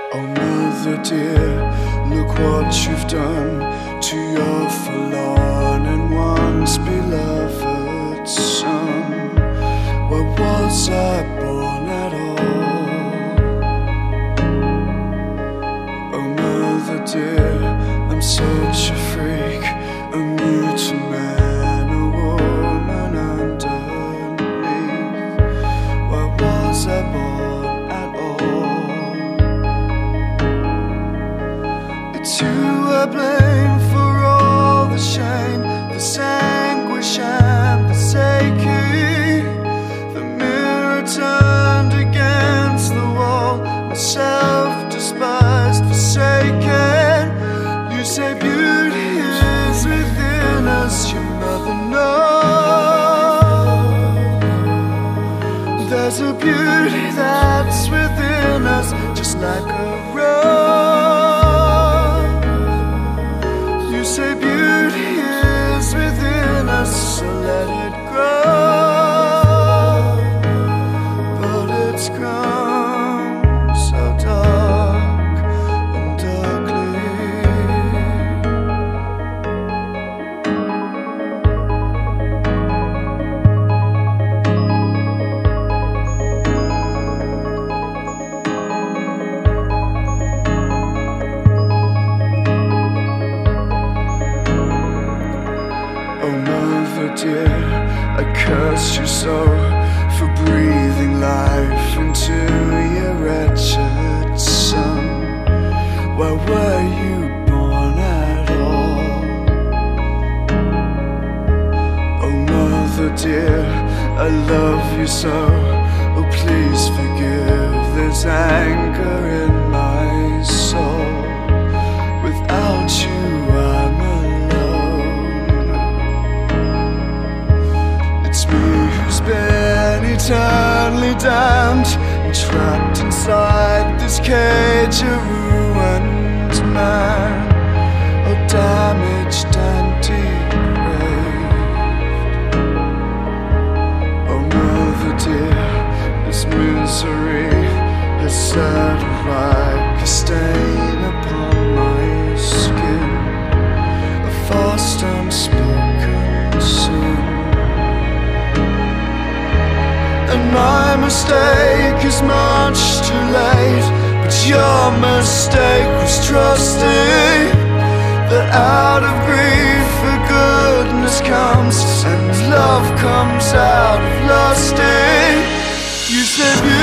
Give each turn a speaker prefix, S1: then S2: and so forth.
S1: Oh mother dear, look what you've done to your forlorn and once beloved son. Why was I born at all? Oh mother dear, I'm such a freak, a mutant man, a woman underneath. Why was I born at all? It's you I blame for all the shame, the anguish and forsaking. The mirror turned against the wall, myself despised, forsaken. You say beauty is within us, your mother knows. There's a beauty that's within us, just like a rose. You say beauty is within us, so let it grow. But it's grown so dark and ugly. Oh mother dear, I curse you so for breathing life into your wretched son. Why were you born at all? Oh mother dear, I love you so, oh please forgive. There's anger in my soul. Without you I'm alone. It's me who's been eternally damned and trapped inside this cage, a ruined man, oh damaged and depraved. Oh mother dear, this misery has set like a stain upon my skin, a fast unspoken sin. And my mistake is much too late, but your mistake was trusting that out of grief forgiveness comes, and love comes out of lusting. You said